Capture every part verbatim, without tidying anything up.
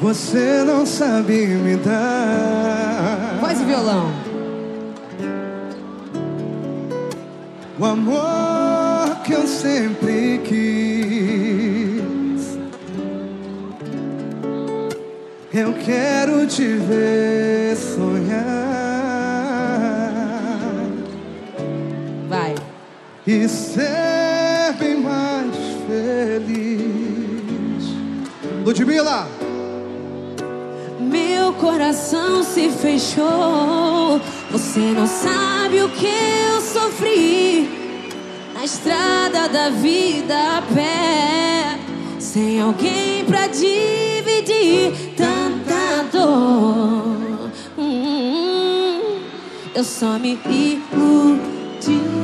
você não sabe me dar. Voz e violão. O amor que eu sempre quis. Eu quero te ver sonhar. Vai. E ser bem mais feliz. Ludmilla! Meu coração se fechou. Você não sabe o que eu sofri na estrada da vida a pé, sem alguém pra dividir tanta dor. Hum, eu só me iludi.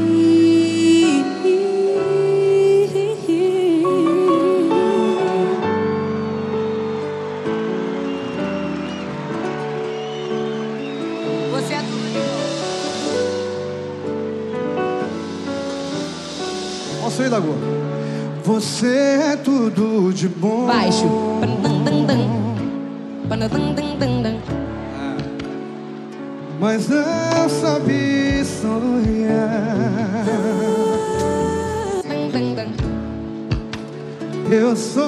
Você é tudo de bom. Posso ir, Lagoa? Você é tudo de bom. Baixo. Mas não sabe sonhar. Eu sou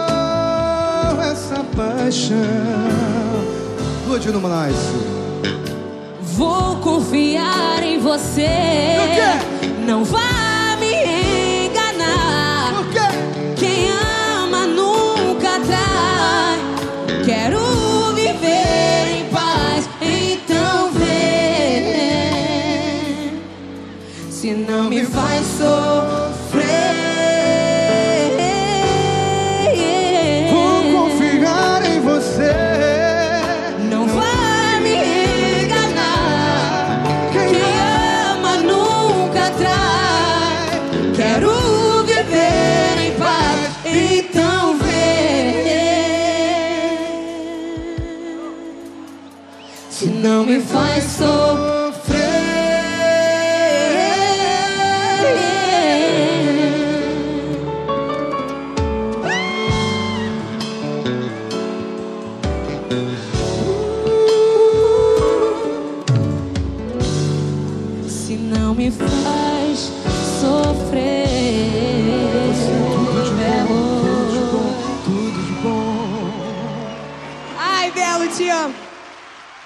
essa paixão. Lua no Manais. Vou confiar em você. Por quê? Não vá me enganar. Por quê? Quem ama nunca trai. Quero viver em paz. Então vem. Se não me faz sofrer. Vou confiar em você. Não vai me enganar. Quem ama nunca trai. Quero viver em paz. Então vem. Se não me faz